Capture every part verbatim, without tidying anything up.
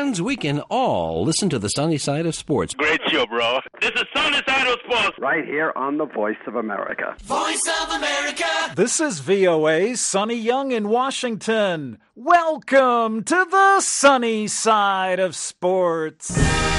fans, we can all listen to the sunny side of sports. Great show, bro. This is Sunny Side of Sports. Right here on the Voice of America. Voice of America. This is V O A's Sonny Young in Washington. Welcome to the sunny side of sports.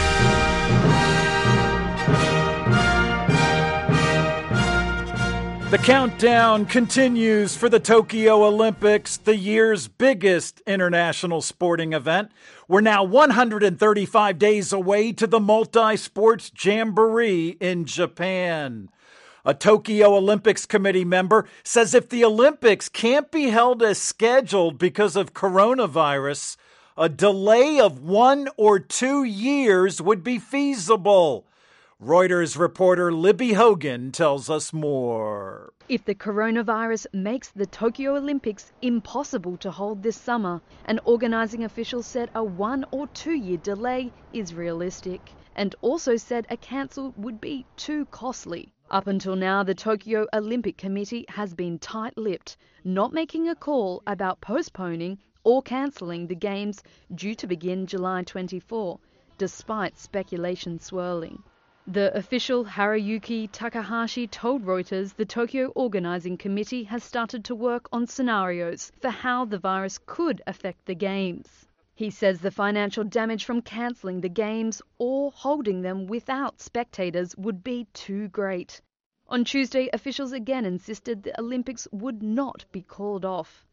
The countdown continues for the Tokyo Olympics, the year's biggest international sporting event. We're now one hundred thirty-five days away to the multi-sports jamboree in Japan. A Tokyo Olympics Committee member says if the Olympics can't be held as scheduled because of coronavirus, a delay of one or two years would be feasible. Reuters reporter Libby Hogan tells us more. If the coronavirus makes the Tokyo Olympics impossible to hold this summer, an organising official said a one or two year delay is realistic, and also said a cancel would be too costly. Up until now, the Tokyo Olympic Committee has been tight-lipped, not making a call about postponing or cancelling the Games due to begin July twenty-fourth, despite speculation swirling. The official Haruyuki Takahashi told Reuters the Tokyo Organising Committee has started to work on scenarios for how the virus could affect the Games. He says the financial damage from cancelling the Games or holding them without spectators would be too great. On Tuesday, officials again insisted the Olympics would not be called off.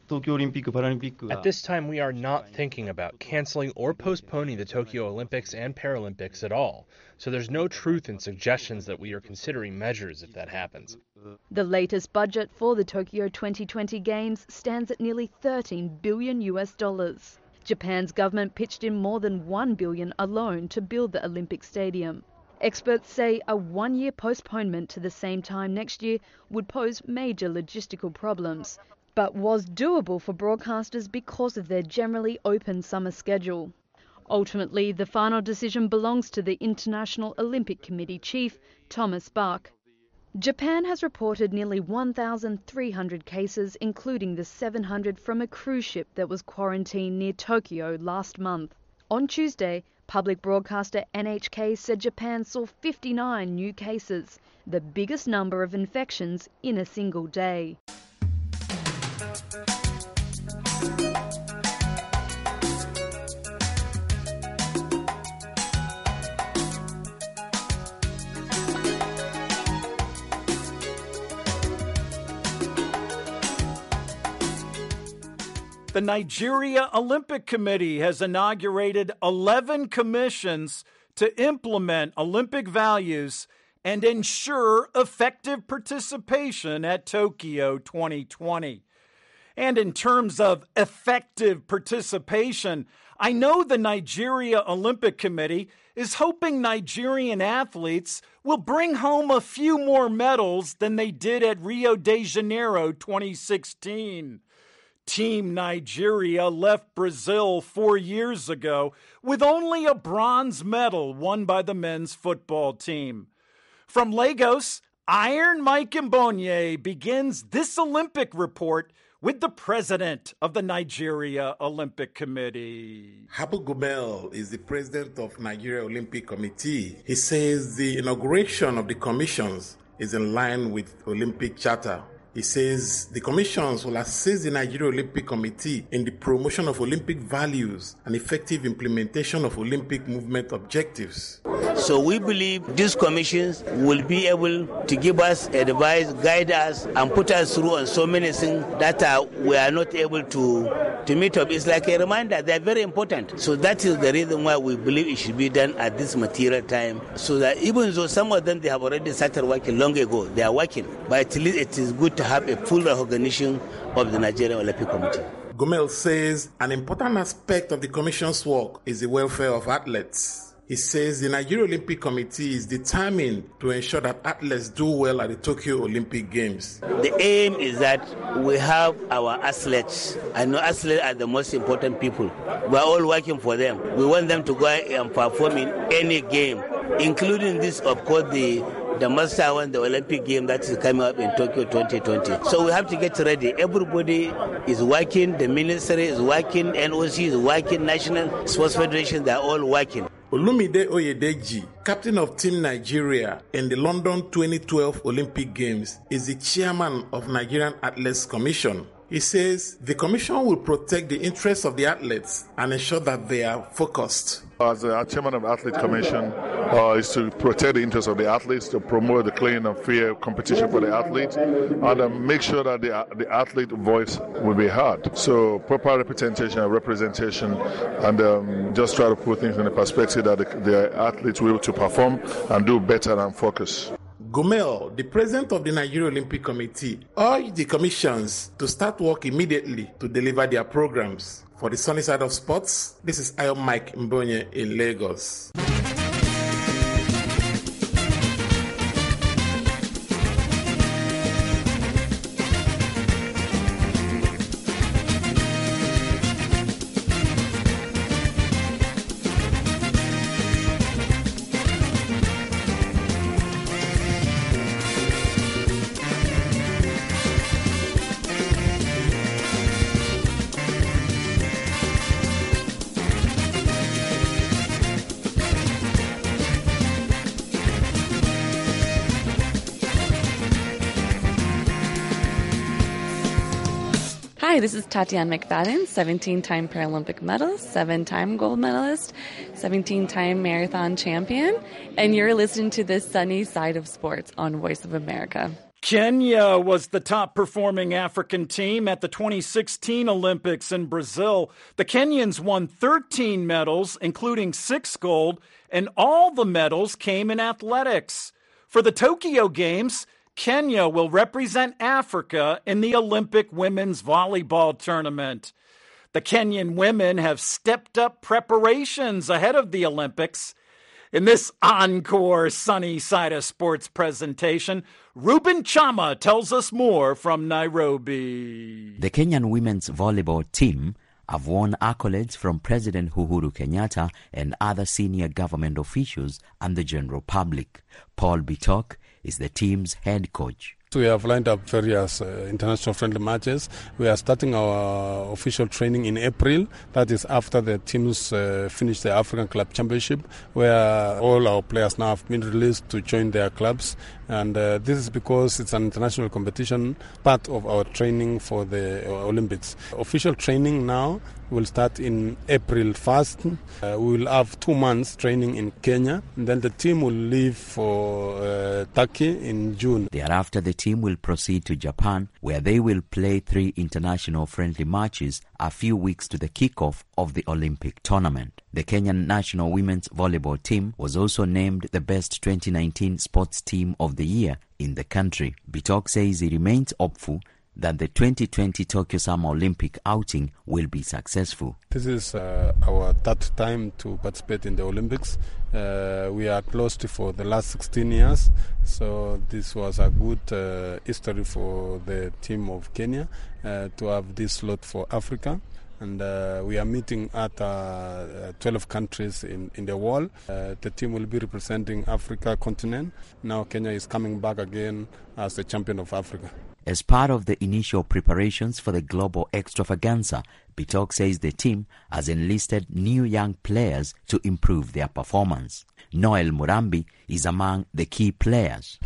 At this time, we are not thinking about canceling or postponing the Tokyo Olympics and Paralympics at all, so there's no truth in suggestions that we are considering measures if that happens. The latest budget for the Tokyo twenty twenty Games stands at nearly thirteen billion U S dollars. Japan's government pitched in more than one billion alone to build the Olympic Stadium. Experts say a one-year postponement to the same time next year would pose major logistical problems, but was doable for broadcasters because of their generally open summer schedule. Ultimately, the final decision belongs to the International Olympic Committee chief, Thomas Bach. Japan has reported nearly one thousand three hundred cases, including the seven hundred from a cruise ship that was quarantined near Tokyo last month. On Tuesday, public broadcaster N H K said Japan saw fifty-nine new cases, the biggest number of infections in a single day. The Nigeria Olympic Committee has inaugurated eleven commissions to implement Olympic values and ensure effective participation at Tokyo twenty twenty. And in terms of effective participation, I know the Nigeria Olympic Committee is hoping Nigerian athletes will bring home a few more medals than they did at Rio de Janeiro twenty sixteen. Team Nigeria left Brazil four years ago with only a bronze medal won by the men's football team. From Lagos, Iron Mike Mbonye begins this Olympic report with the president of the Nigeria Olympic Committee. Habu Gumel is the president of Nigeria Olympic Committee. He says the inauguration of the commissions is in line with Olympic Charter. He says the commissions will assist the Nigeria Olympic Committee in the promotion of Olympic values and effective implementation of Olympic movement objectives. So we believe these commissions will be able to give us advice, guide us, and put us through on so many things that uh, we are not able to, to meet up. It's like a reminder. They're very important. So that is the reason why we believe it should be done at this material time, so that even though some of them they have already started working long ago, they are working. But at least it is good to have a full recognition of the Nigerian Olympic Committee. Gomel says an important aspect of the Commission's work is the welfare of athletes. He says the Nigeria Olympic Committee is determined to ensure that athletes do well at the Tokyo Olympic Games. The aim is that we have our athletes. I know athletes are the most important people. We are all working for them. We want them to go and perform in any game, including this, of course, the the master one, the Olympic game that is coming up in Tokyo twenty twenty. So we have to get ready. Everybody is working, the ministry is working, N O C is working, National Sports Federation, they're all working. Olumide Oyedeji, captain of Team Nigeria in the London twenty twelve Olympic Games, is the chairman of Nigerian Athletes Commission. He says the commission will protect the interests of the athletes and ensure that they are focused. As the chairman of the Athlete Commission, uh, is to protect the interests of the athletes, to promote the clean and fair competition for the athletes, and uh, make sure that the, the athlete voice will be heard. So proper representation and representation, and um, just try to put things in the perspective that the, the athletes will be able to perform and do better and focus. Gumel, the president of the Nigeria Olympic Committee, urged the commissions to start work immediately to deliver their programs. For the sunny side of sports, this is Ayo Mike Mbonye in Lagos. Hi, this is Tatiana McFadden, seventeen-time Paralympic medalist, seven-time gold medalist, seventeen-time marathon champion, and you're listening to the sunny side of sports on Voice of America. Kenya was the top-performing African team at the twenty sixteen Olympics in Brazil. The Kenyans won thirteen medals, including six gold, and all the medals came in athletics. For the Tokyo Games, Kenya will represent Africa in the Olympic women's volleyball tournament. The Kenyan women have stepped up preparations ahead of the Olympics. In this encore Sunny Side of Sports presentation, Ruben Chama tells us more from Nairobi. The Kenyan women's volleyball team have won accolades from President Uhuru Kenyatta and other senior government officials and the general public. Paul Bitok is the team's head coach. We have lined up various uh, international friendly matches. We are starting our official training in April. That is after the teams uh, finish the African Club Championship, where all our players now have been released to join their clubs. And uh, this is because it's an international competition, part of our training for the uh, Olympics. Official training now will start in April first. Uh, we will have two months training in Kenya, and then the team will leave for uh, Turkey in June. Thereafter, the team will proceed to Japan, where they will play three international friendly matches a few weeks to the kickoff of the Olympic tournament. The Kenyan national women's volleyball team was also named the best twenty nineteen sports team of the year in the country. Bitok says he remains hopeful that the twenty twenty Tokyo Summer Olympic outing will be successful. This is uh, our third time to participate in the Olympics. Uh, we are close to for the last sixteen years, so this was a good uh, history for the team of Kenya uh, to have this slot for Africa. And uh, we are meeting at uh, twelve countries in, in the world. Uh, the team will be representing Africa continent. Now Kenya is coming back again as the champion of Africa. As part of the initial preparations for the global extravaganza, Bitok says the team has enlisted new young players to improve their performance. Noel Murambi is among the key players.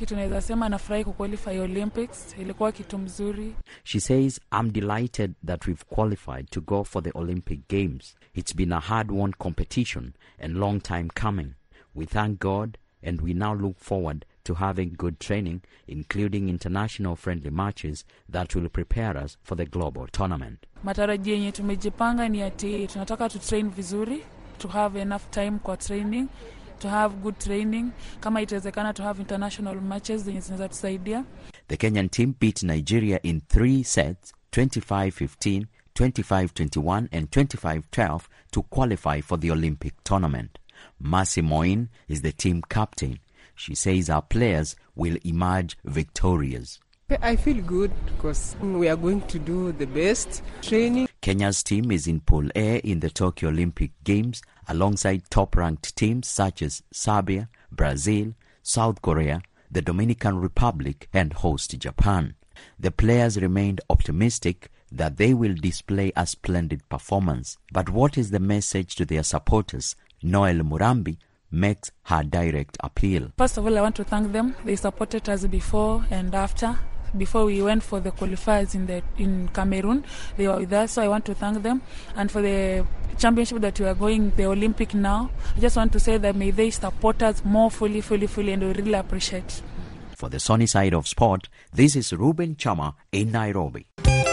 She says, I'm delighted that we've qualified to go for the Olympic Games. It's been a hard-won competition and long time coming. We thank God and we now look forward to having good training, including international friendly matches that will prepare us for the global tournament. Matarajio yenye tumejipanga ni ati tunataka to train vizuri, to have enough time kwa training, to have good training, kama itawezekana to have international matches zenye zinaweza tusaidia. The Kenyan team beat Nigeria in three sets, twenty-five fifteen, twenty-five twenty-one and twenty-five twelve to qualify for the Olympic tournament. Mercy Moin is the team captain. She says our players will emerge victorious. I feel good because we are going to do the best training. Kenya's team is in Pool A in the Tokyo Olympic Games alongside top-ranked teams such as Serbia, Brazil, South Korea, the Dominican Republic, and host Japan. The players remained optimistic that they will display a splendid performance. But what is the message to their supporters? Noel Murambi makes her direct appeal. First of all, I want to thank them. They supported us before and after. Before we went for the qualifiers in the in Cameroon, they were with us, so I want to thank them. And for the championship that we are going, the Olympic now, I just want to say that may they support us more fully, fully, fully, and we really appreciate. For the sunny side of sport, this is Ruben Chama in Nairobi.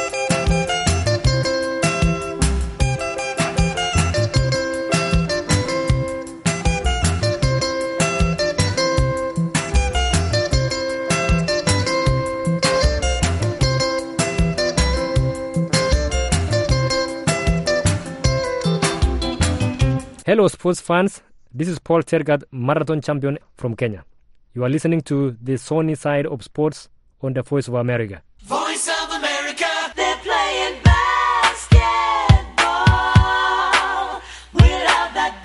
Hello sports fans, this is Paul Tergat, marathon champion from Kenya. You are listening to the sunny side of sports on the Voice of America. Voice of America, they're playing basketball. We love that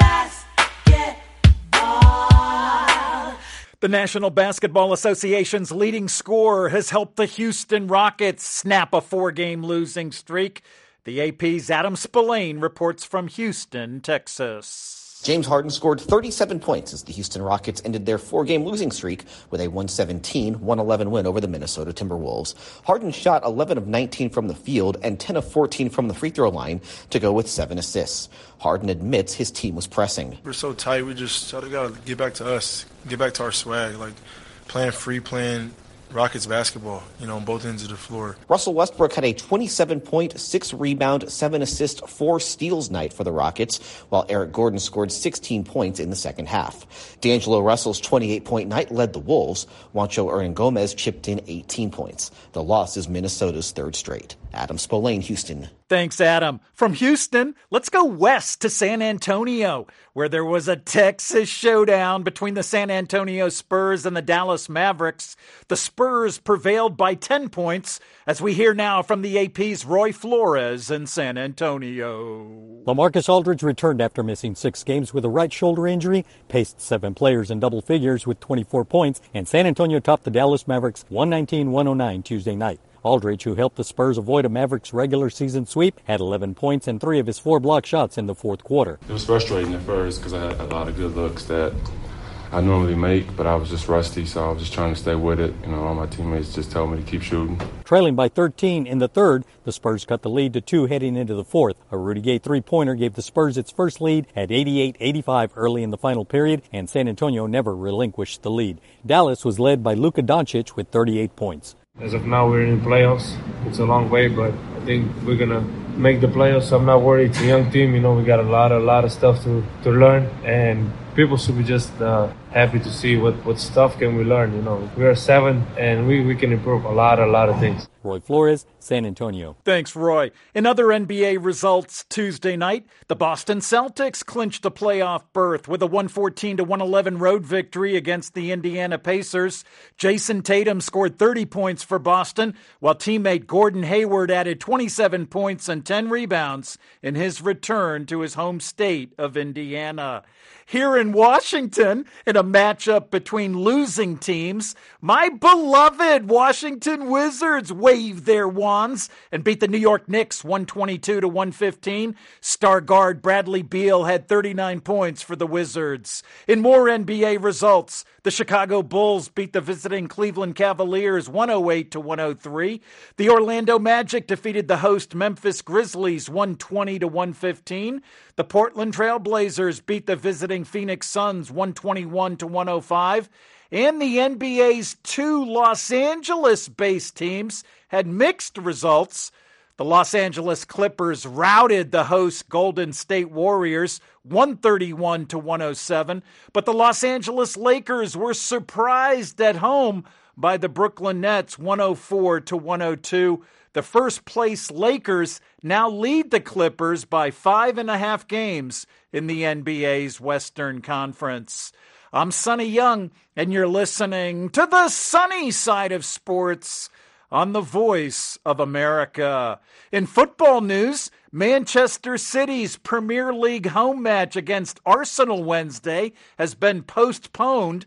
basketball. The National Basketball Association's leading scorer has helped the Houston Rockets snap a four-game losing streak. The A P's Adam Spillane reports from Houston, Texas. James Harden scored thirty-seven points as the Houston Rockets ended their four-game losing streak with a one seventeen one eleven win over the Minnesota Timberwolves. Harden shot eleven of nineteen from the field and ten of fourteen from the free throw line to go with seven assists. Harden admits his team was pressing. We're so tight, we just got to get back to us, get back to our swag, like playing free, playing Rockets basketball, you know, on both ends of the floor. Russell Westbrook had a twenty-seven point, six rebound, seven assist, four steals night for the Rockets, while Eric Gordon scored sixteen points in the second half. D'Angelo Russell's twenty-eight point night led the Wolves. Juancho Hernan-Gomez chipped in eighteen points. The loss is Minnesota's third straight. Adam Spillane, Houston. Thanks, Adam. From Houston, let's go west to San Antonio, where there was a Texas showdown between the San Antonio Spurs and the Dallas Mavericks. The Spurs prevailed by ten points, as we hear now from the A P's Roy Flores in San Antonio. LaMarcus Aldridge returned after missing six games with a right shoulder injury, paced seven players in double figures with twenty-four points, and San Antonio topped the Dallas Mavericks one nineteen one oh nine Tuesday night. Aldridge, who helped the Spurs avoid a Mavericks regular season sweep, had eleven points and three of his four block shots in the fourth quarter. It was frustrating at first because I had a lot of good looks that I normally make, but I was just rusty, so I was just trying to stay with it. You know, all my teammates just told me to keep shooting. Trailing by thirteen in the third, the Spurs cut the lead to two heading into the fourth. A Rudy Gay three-pointer gave the Spurs its first lead at eighty-eight eighty-five early in the final period, and San Antonio never relinquished the lead. Dallas was led by Luka Doncic with thirty-eight points. As of now, we're in the playoffs. It's a long way, but I think we're going to make the playoffs. I'm not worried. It's a young team. You know, we got a lot, a lot of stuff to, to learn, and people should be just uh, happy to see what, what stuff can we learn. You know, we're seven, and we, we can improve a lot, a lot of things. Roy Flores, San Antonio. Thanks, Roy. In other N B A results Tuesday night, the Boston Celtics clinched a playoff berth with a one fourteen to one eleven road victory against the Indiana Pacers. Jason Tatum scored thirty points for Boston, while teammate Gordon Hayward added twenty-seven points and ten rebounds in his return to his home state of Indiana. Here in Washington, in a matchup between losing teams, my beloved Washington Wizards waved their wands and beat the New York Knicks one twenty-two to one fifteen. Star guard Bradley Beal had thirty-nine points for the Wizards. In more N B A results, the Chicago Bulls beat the visiting Cleveland Cavaliers one oh eight to one oh three. The Orlando Magic defeated the host Memphis Grizzlies one twenty to one fifteen. The Portland Trail Blazers beat the visiting Phoenix Suns one twenty-one to one oh five. And the N B A's two Los Angeles-based teams had mixed results. The Los Angeles Clippers routed the host Golden State Warriors one thirty-one to one oh seven, but the Los Angeles Lakers were surprised at home by the Brooklyn Nets one oh four to one oh two. The first-place Lakers now lead the Clippers by five and a half games in the N B A's Western Conference. I'm Sonny Young, and you're listening to the sunny side of sports on the Voice of America. In football news, Manchester City's Premier League home match against Arsenal Wednesday has been postponed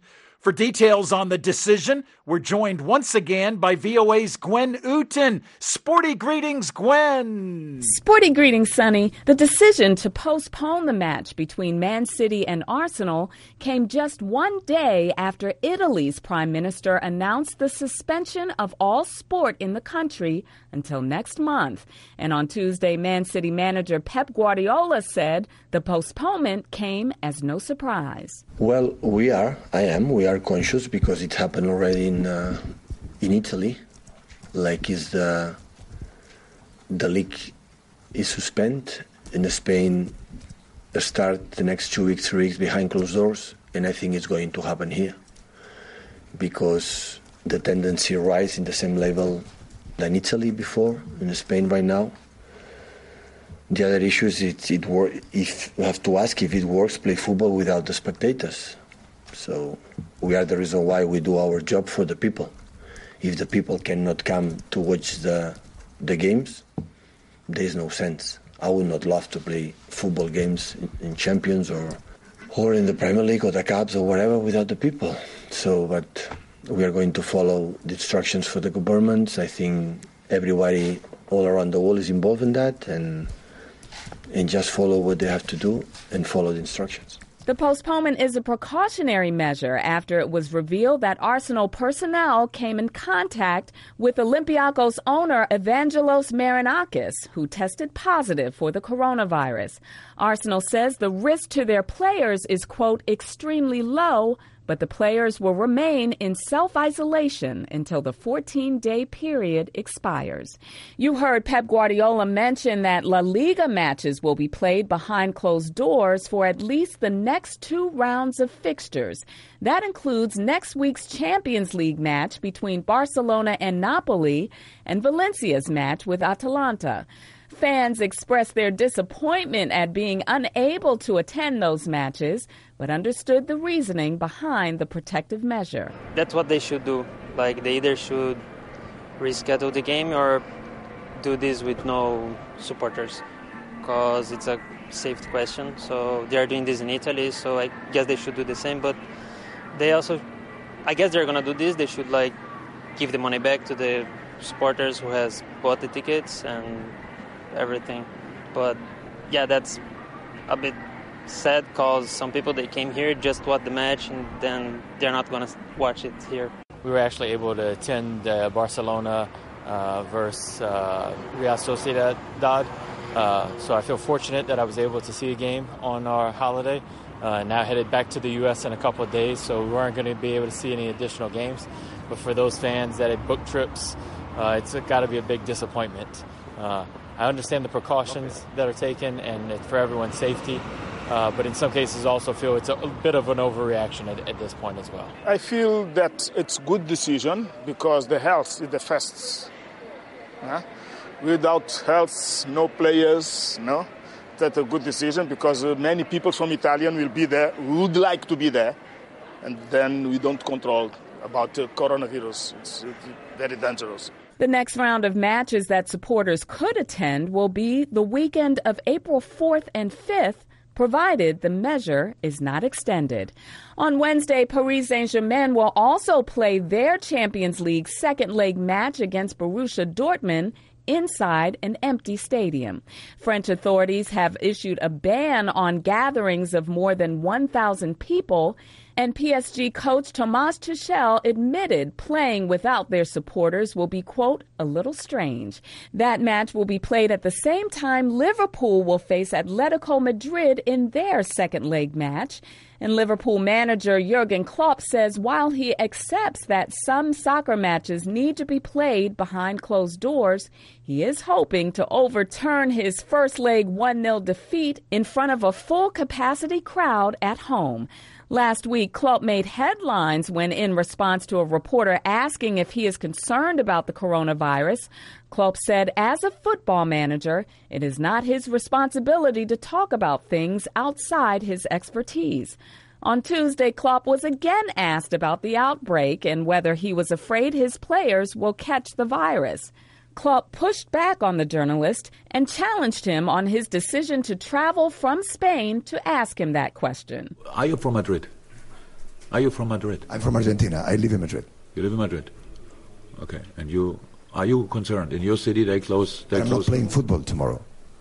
For details on the decision, we're joined once again by V O A's Gwen Ooten. Sporty greetings, Gwen. Sporty greetings, Sonny. The decision to postpone the match between Man City and Arsenal came just one day after Italy's Prime Minister announced the suspension of all sport in the country until next month. And on Tuesday, Man City manager Pep Guardiola said the postponement came as no surprise. Well, we are, I am, we are conscious because it happened already in uh, in Italy. Like is the the league is suspended in Spain. Start the next two weeks, three weeks behind closed doors, and I think it's going to happen here because the tendency rise in the same level than Italy before in Spain right now. The other issue is it, it work, if we have to ask if it works play football without the spectators. So we are the reason why we do our job for the people. If the people cannot come to watch the the games, there is no sense. I would not love to play football games in, in Champions or or in the Premier League or the Cups or whatever without the people. So, but we are going to follow the instructions for the governments. I think everybody all around the world is involved in that, and and just follow what they have to do and follow the instructions. The postponement is a precautionary measure after it was revealed that Arsenal personnel came in contact with Olympiacos owner Evangelos Marinakis, who tested positive for the coronavirus. Arsenal says the risk to their players is, quote, extremely low, but the players will remain in self-isolation until the fourteen-day period expires. You heard Pep Guardiola mention that La Liga matches will be played behind closed doors for at least the next two rounds of fixtures. That includes next week's Champions League match between Barcelona and Napoli and Valencia's match with Atalanta. Fans expressed their disappointment at being unable to attend those matches, but understood the reasoning behind the protective measure. That's what they should do. Like, they either should reschedule the game or do this with no supporters, because it's a safety question. So they are doing this in Italy, so I guess they should do the same. But they also, I guess they're going to do this. They should, like, give the money back to the supporters who has bought the tickets and everything. But yeah, that's a bit sad because some people, they came here just watch the match and then they're not going to watch it here. We were actually able to attend uh, Barcelona uh, versus uh, Real Sociedad. Uh, so I feel fortunate that I was able to see a game on our holiday. Uh, now headed back to the U S in a couple of days, so we weren't going to be able to see any additional games. But for those fans that had booked trips, uh, it's got to be a big disappointment. Uh, I understand the precautions that are taken and for everyone's safety, uh, but in some cases also feel it's a, a bit of an overreaction at, at this point as well. I feel that it's good decision because the health is the first. Uh, without health, no players, no. That's a good decision because uh, many people from Italian will be there, would like to be there, and then we don't control about the coronavirus. It's, it's very dangerous. The next round of matches that supporters could attend will be the weekend of April fourth and fifth, provided the measure is not extended. On Wednesday, Paris Saint-Germain will also play their Champions League second leg match against Borussia Dortmund inside an empty stadium. French authorities have issued a ban on gatherings of more than one thousand people, and P S G coach Thomas Tuchel admitted playing without their supporters will be, quote, a little strange. That match will be played at the same time Liverpool will face Atletico Madrid in their second leg match. And Liverpool manager Jurgen Klopp says while he accepts that some soccer matches need to be played behind closed doors, he is hoping to overturn his first leg one nil defeat in front of a full-capacity crowd at home. Last week, Klopp made headlines when, in response to a reporter asking if he is concerned about the coronavirus, Klopp said, as a football manager, it is not his responsibility to talk about things outside his expertise. On Tuesday, Klopp was again asked about the outbreak and whether he was afraid his players will catch the virus. Klopp pushed back on the journalist and challenged him on his decision to travel from Spain to ask him that question. Are you from Madrid? Are you from Madrid? I'm from Argentina. I live in Madrid. You live in Madrid. Okay. And you are you concerned in your city? They close. They I'm close. not playing football tomorrow.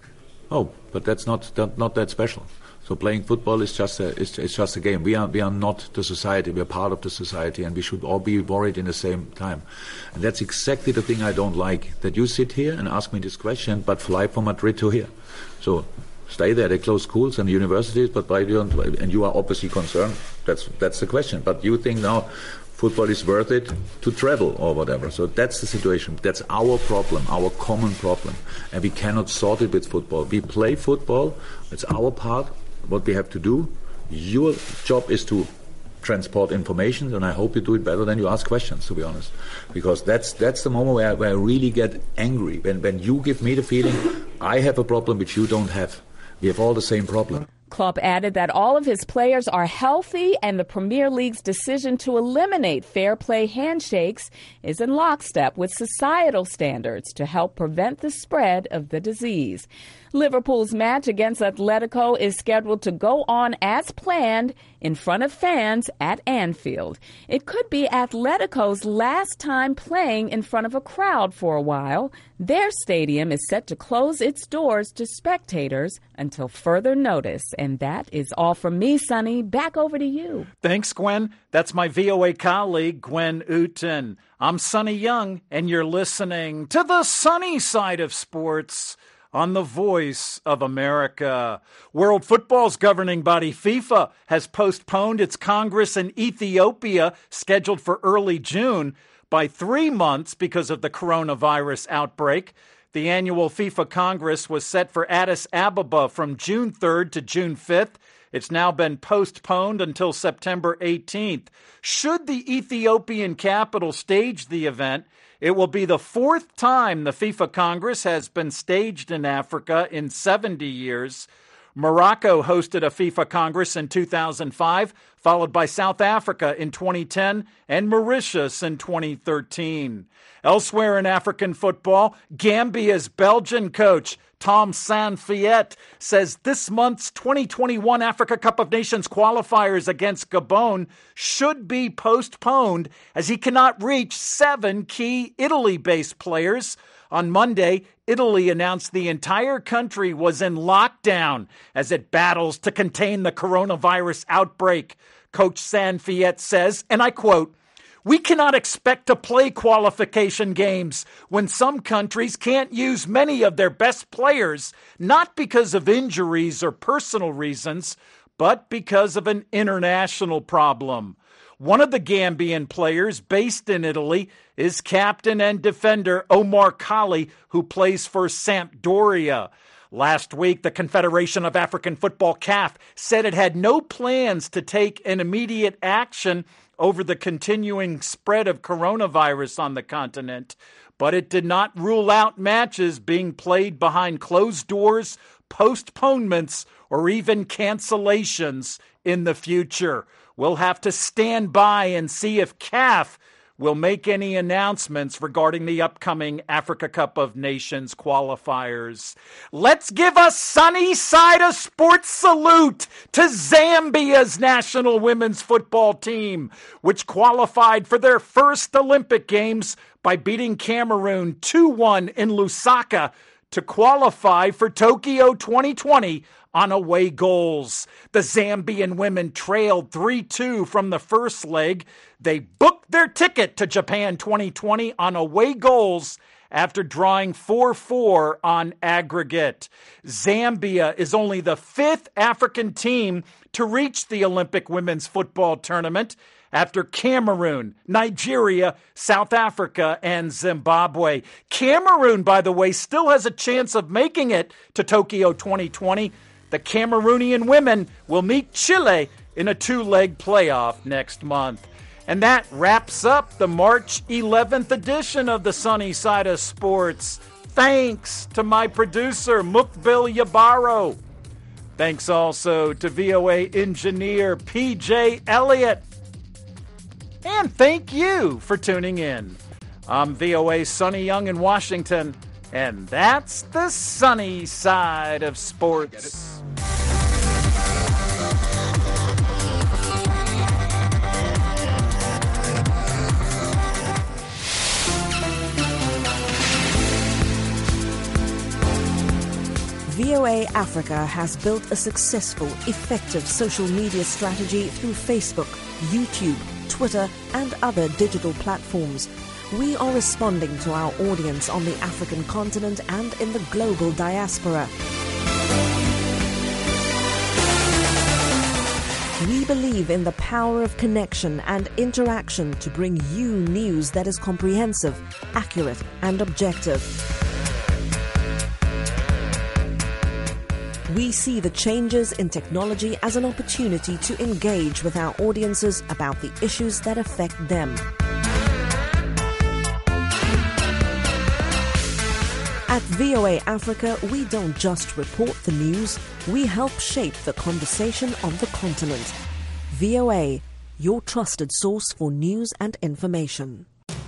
Oh, but that's not that, not that special. So playing football is just a it's, it's just a game. We are we are not the society. We are part of the society, and we should all be worried in the same time. And that's exactly the thing I don't like. That you sit here and ask me this question, but fly from Madrid to here. So stay there. They close schools and universities, but why don't? And you are obviously concerned. That's that's the question. But you think now football is worth it to travel or whatever. So that's the situation. That's our problem, our common problem, and we cannot sort it with football. We play football. It's our part. What we have to do, your job is to transport information, and I hope you do it better than you ask questions, to be honest. Because that's that's the moment where, where I really get angry. When, when you give me the feeling I have a problem which you don't have. We have all the same problem. Klopp added that all of his players are healthy and the Premier League's decision to eliminate fair play handshakes is in lockstep with societal standards to help prevent the spread of the disease. Liverpool's match against Atletico is scheduled to go on as planned in front of fans at Anfield. It could be Atletico's last time playing in front of a crowd for a while. Their stadium is set to close its doors to spectators until further notice. And that is all from me, Sonny. Back over to you. Thanks, Gwen. That's my V O A colleague, Gwen Uten. I'm Sonny Young, and you're listening to the sunny side of sports on the Voice of America. World Football's governing body, FIFA, has postponed its Congress in Ethiopia, scheduled for early June, by three months because of the coronavirus outbreak. The annual FIFA Congress was set for Addis Ababa from June third to June fifth. It's now been postponed until September eighteenth. Should the Ethiopian capital stage the event, it will be the fourth time the FIFA Congress has been staged in Africa in seventy years. Morocco hosted a FIFA Congress in two thousand five, followed by South Africa in twenty ten and Mauritius in twenty thirteen. Elsewhere in African football, Gambia's Belgian coach Tom Saintfiet says this month's twenty twenty-one Africa Cup of Nations qualifiers against Gabon should be postponed as he cannot reach seven key Italy-based players. On Monday, Italy announced the entire country was in lockdown as it battles to contain the coronavirus outbreak. Coach Saintfiet says, and I quote, "We cannot expect to play qualification games when some countries can't use many of their best players, not because of injuries or personal reasons, but because of an international problem." One of the Gambian players based in Italy is captain and defender Omar Kali, who plays for Sampdoria. Last week, the Confederation of African Football, C A F, said it had no plans to take an immediate action over the continuing spread of coronavirus on the continent, but it did not rule out matches being played behind closed doors, postponements, or even cancellations in the future. We'll have to stand by and see if C A F will make any announcements regarding the upcoming Africa Cup of Nations qualifiers. Let's give a sunny side of sports salute to Zambia's national women's football team, which qualified for their first Olympic Games by beating Cameroon two one in Lusaka to qualify for Tokyo twenty twenty on away goals. The Zambian women trailed three two from the first leg. They booked their ticket to Japan twenty twenty on away goals after drawing four four on aggregate. Zambia is only the fifth African team to reach the Olympic women's football tournament after Cameroon, Nigeria, South Africa, and Zimbabwe. Cameroon, by the way, still has a chance of making it to Tokyo twenty twenty. The Cameroonian women will meet Chile in a two-leg playoff next month. And that wraps up the March eleventh edition of the Sunny Side of Sports. Thanks to my producer, Mukbil Yabaro. Thanks also to V O A engineer P J Elliott. And thank you for tuning in. I'm V O A's Sonny Young in Washington, and that's the sunny side of sports. V O A Africa has built a successful, effective social media strategy through Facebook, YouTube, Twitter, and other digital platforms. We are responding to our audience on the African continent and in the global diaspora. We believe in the power of connection and interaction to bring you news that is comprehensive, accurate, and objective. We see the changes in technology as an opportunity to engage with our audiences about the issues that affect them. At V O A Africa, we don't just report the news, we help shape the conversation on the continent. V O A, your trusted source for news and information.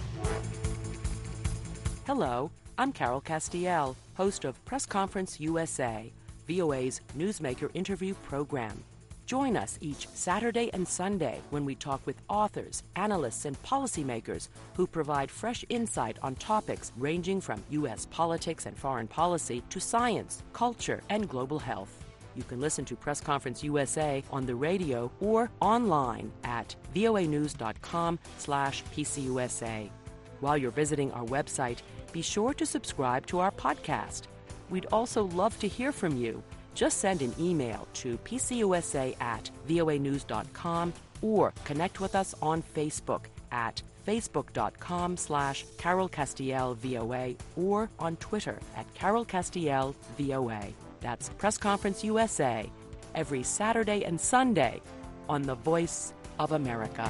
Hello, I'm Carol Castiel, host of Press Conference U S A, V O A's newsmaker interview program. Join us each Saturday and Sunday when we talk with authors, analysts, and policymakers who provide fresh insight on topics ranging from U S politics and foreign policy to science, culture, and global health. You can listen to Press Conference U S A on the radio or online at voanews.com slash PCUSA. While you're visiting our website, be sure to subscribe to our podcast. We'd also love to hear from you. Just send an email to pcusa at voanews.com or connect with us on Facebook at facebook.com slash Carol Castiel VOA or on Twitter at Carol Castiel VOA. That's Press Conference U S A, every Saturday and Sunday on The Voice of America.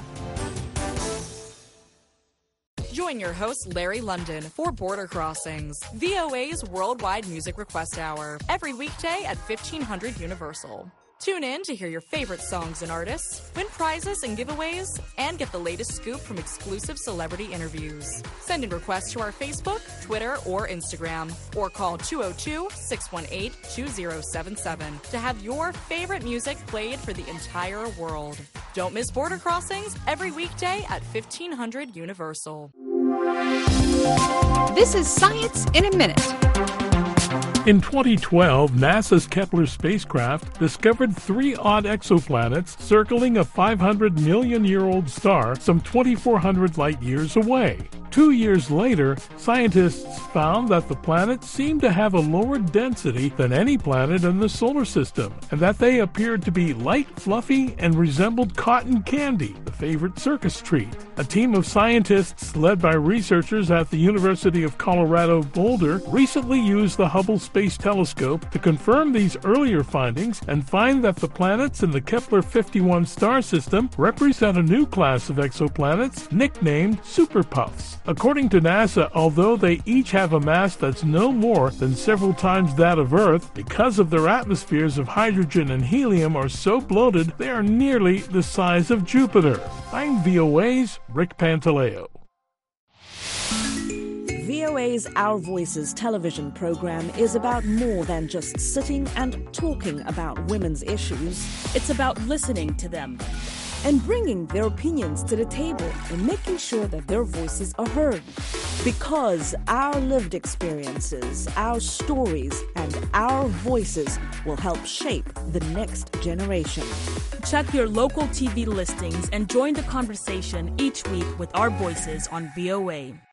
Join your host, Larry London, for Border Crossings, V O A's worldwide music request hour, every weekday at fifteen hundred Universal. Tune in to hear your favorite songs and artists, win prizes and giveaways, and get the latest scoop from exclusive celebrity interviews. Send in requests to our Facebook, Twitter, or Instagram, or call two oh two, six one eight, two oh seven seven to have your favorite music played for the entire world. Don't miss Border Crossings every weekday at fifteen hundred Universal. This is Science in a Minute. In twenty twelve, NASA's Kepler spacecraft discovered three odd exoplanets circling a five hundred million year old star some twenty-four hundred light years away. Two years later, scientists found that the planets seemed to have a lower density than any planet in the solar system, and that they appeared to be light, fluffy, and resembled cotton candy, the favorite circus treat. A team of scientists led by researchers at the University of Colorado Boulder recently used the Hubble Space Telescope to confirm these earlier findings and find that the planets in the Kepler fifty-one star system represent a new class of exoplanets nicknamed superpuffs. According to NASA, although they each have a mass that's no more than several times that of Earth, because of their atmospheres of hydrogen and helium are so bloated, they are nearly the size of Jupiter. I'm V O A's Rick Pantaleo. V O A's Our Voices television program is about more than just sitting and talking about women's issues. It's about listening to them and bringing their opinions to the table and making sure that their voices are heard. Because our lived experiences, our stories, and our voices will help shape the next generation. Check your local T V listings and join the conversation each week with our voices on V O A.